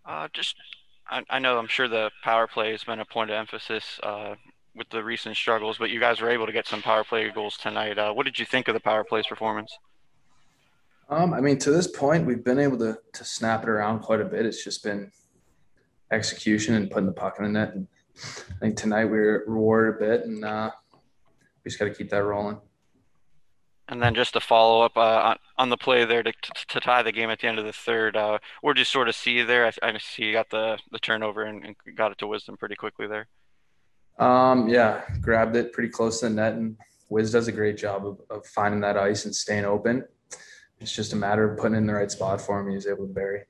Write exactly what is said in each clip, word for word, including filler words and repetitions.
Uh, just, I, I know I'm sure the power play has been a point of emphasis uh, with the recent struggles, but you guys were able to get some power play goals tonight. Uh, what did you think of the power play's performance? Um, I mean, to this point, we've been able to to snap it around quite a bit. It's just been execution and putting the puck in the net. And I think tonight we were rewarded a bit, and uh, we just got to keep that rolling. And then just to follow up uh, on, on the play there to, to, to tie the game at the end of the third, uh, what did you sort of see there? I, I see you got the, the turnover and, and got it to Wisdom pretty quickly there. Um, yeah, grabbed it pretty close to the net, and Wiz does a great job of, of finding that ice and staying open. It's just a matter of putting it in the right spot for him. He was able to bury.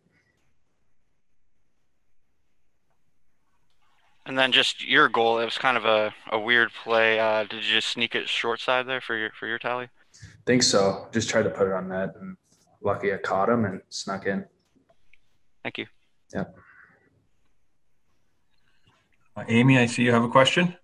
And then just your goal, it was kind of a, a weird play. Uh, did you just sneak it short side there for your for your tally? Think so. Just tried to put it on net, and lucky I caught him and snuck in. Thank you. Yeah. Uh, Amy, I see you have a question.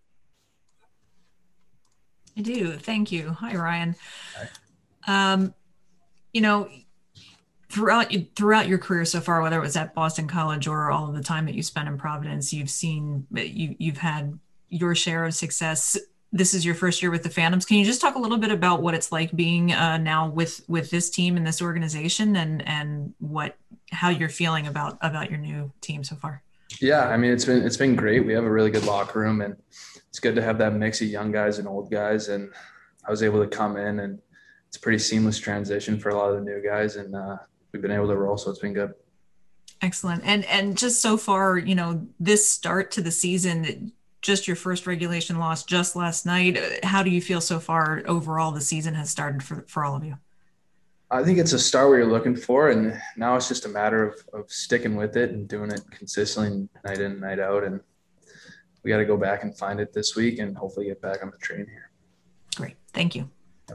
I do. Thank you. Hi, Ryan. Hi. Um, you know, throughout throughout your career so far, whether it was at Boston College or all of the time that you spent in Providence, you've seen you you've had your share of success. This is your first year with the Phantoms. Can you just talk a little bit about what it's like being uh, now with with this team and this organization, and and what how you're feeling about about your new team so far? Yeah, I mean it's been it's been great. We have a really good locker room, and it's good to have that mix of young guys and old guys. And I was able to come in, and it's a pretty seamless transition for a lot of the new guys, and uh, we've been able to roll, so it's been good. Excellent. And and just so far, you know, this start to the season, just your first regulation loss just last night. How do you feel so far overall the season has started for, for all of you? I think it's a start where you're looking for, and now it's just a matter of, of sticking with it and doing it consistently night in, night out. And we got to go back and find it this week and hopefully get back on the train here. Great. Thank you. Uh,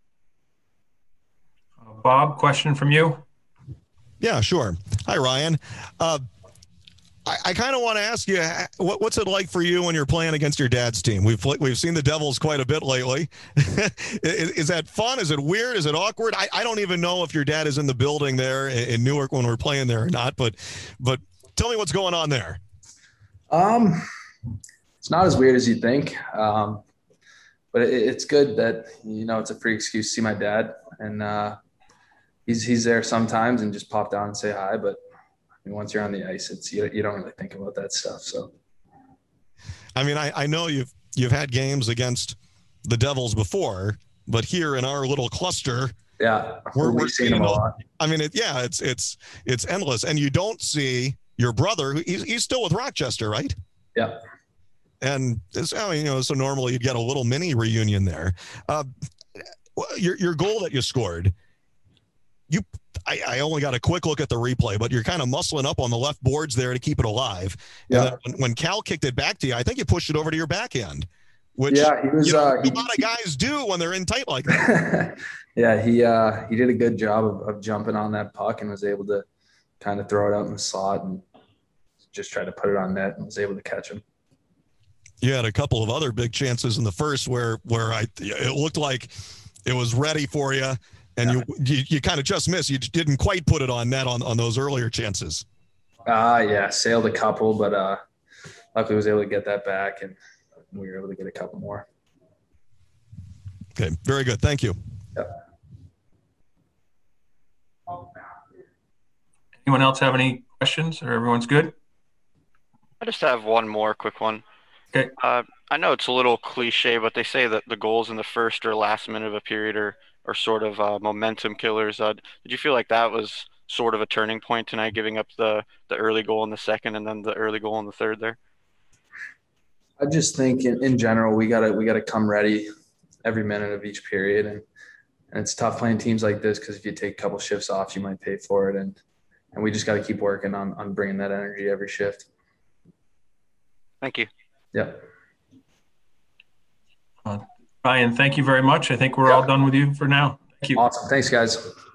Bob, question from you. Yeah, sure. Hi, Ryan. Uh, I, I kind of want to ask you, what, what's it like for you when you're playing against your dad's team? We've we've seen the Devils quite a bit lately. is, is that fun? Is it weird? Is it awkward? I, I don't even know if your dad is in the building there in, in Newark when we're playing there or not. But but tell me what's going on there. Um, it's not as weird as you think. Um, but it, it's good that, you know, it's a free excuse to see my dad, and uh, he's he's there sometimes and just pop down and say hi. But I mean, once you're on the ice, it's you, you don't really think about that stuff. So, I mean, I, I know you've you've had games against the Devils before, but here in our little cluster, yeah, we're, we've we're seen them a lot. I mean, it, yeah, it's it's it's endless, and you don't see your brother. He's he's still with Rochester, right? Yeah. And it's, I mean, you know, so normally you'd get a little mini reunion there. Uh, your your goal that you scored, you I, I only got a quick look at the replay, but you're kind of muscling up on the left boards there to keep it alive. Yeah. And then when, when Cal kicked it back to you, I think you pushed it over to your backhand, which yeah, he was, you know, uh, he, a lot of guys do when they're in tight like that. yeah, he uh, he did a good job of, of jumping on that puck and was able to kind of throw it out in the slot and just try to put it on net and was able to catch him. You had a couple of other big chances in the first where where I it looked like it was ready for you. And yeah. you, you you kind of just missed. You didn't quite put it on net on, on those earlier chances. Ah, uh, yeah, sailed a couple, but uh, luckily was able to get that back, and we were able to get a couple more. Okay, very good. Thank you. Yep. Anyone else have any questions, or everyone's good? I just have one more quick one. Okay. Uh, I know it's a little cliche, but they say that the goals in the first or last minute of a period are are sort of uh, momentum killers. Uh, did you feel like that was sort of a turning point tonight, giving up the, the early goal in the second and then the early goal in the third there? I just think in, in general, we gotta we gotta come ready every minute of each period, and and it's tough playing teams like this because if you take a couple shifts off, you might pay for it, and and we just got to keep working on on bringing that energy every shift. Thank you. Yeah. Uh, Ryan, thank you very much. I think we're yeah. all done with you for now. Thank you. Awesome. Thanks, guys.